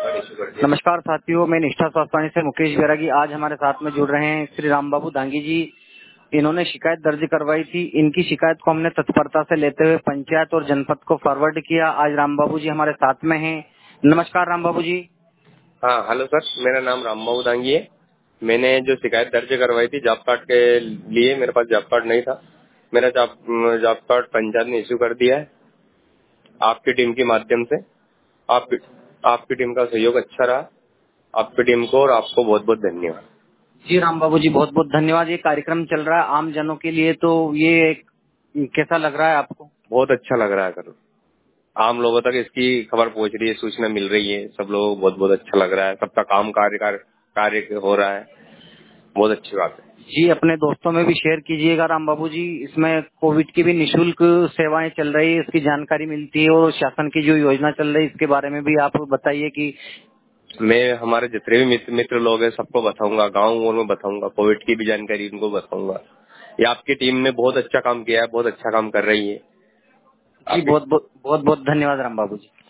नमस्कार साथियों, मैं निष्ठा स्वास्थ्य से मुकेश बैरागी। आज हमारे साथ में जुड़ रहे हैं श्री रामबाबू दांगी जी। इन्होंने शिकायत दर्ज करवाई थी। इनकी शिकायत को हमने तत्परता से लेते हुए पंचायत और जनपद को फॉरवर्ड किया। आज रामबाबू जी हमारे साथ में हैं। नमस्कार रामबाबू जी। हाँ, हेलो सर, मेरा नाम रामबाबू दांगी है। मैंने जो शिकायत दर्ज करवाई थी जॉब कार्ड के लिए, मेरे पास जॉब कार्ड नहीं था। मेरा जॉब कार्ड पंचायत ने इश्यू कर दिया है आपकी टीम के माध्यम से। आप आपकी टीम का सहयोग अच्छा रहा। आपकी टीम को और आपको बहुत बहुत धन्यवाद। जी रामबाबू जी, बहुत बहुत धन्यवाद। ये कार्यक्रम चल रहा है आम जनों के लिए, तो ये कैसा लग रहा है आपको? बहुत अच्छा लग रहा है सर। आम लोगों तक इसकी खबर पहुंच रही है, सूचना मिल रही है। सब लोगों को बहुत बहुत अच्छा लग रहा है। सबका काम कार्य हो रहा है। बहुत अच्छी बात है। जी, अपने दोस्तों में भी शेयर कीजिएगा रामबाबू जी। इसमें कोविड की भी निःशुल्क सेवाएं चल रही है, इसकी जानकारी मिलती है, और शासन की जो योजना चल रही है इसके बारे में भी आप बताइए कि मैं हमारे जितने भी मित्र लोग हैं सबको बताऊंगा, गाँव में बताऊंगा, कोविड की भी जानकारी उनको बताऊंगा। ये आपकी टीम ने बहुत अच्छा काम किया है, बहुत अच्छा काम कर रही है। जी, बहुत बहुत धन्यवाद रामबाबू जी।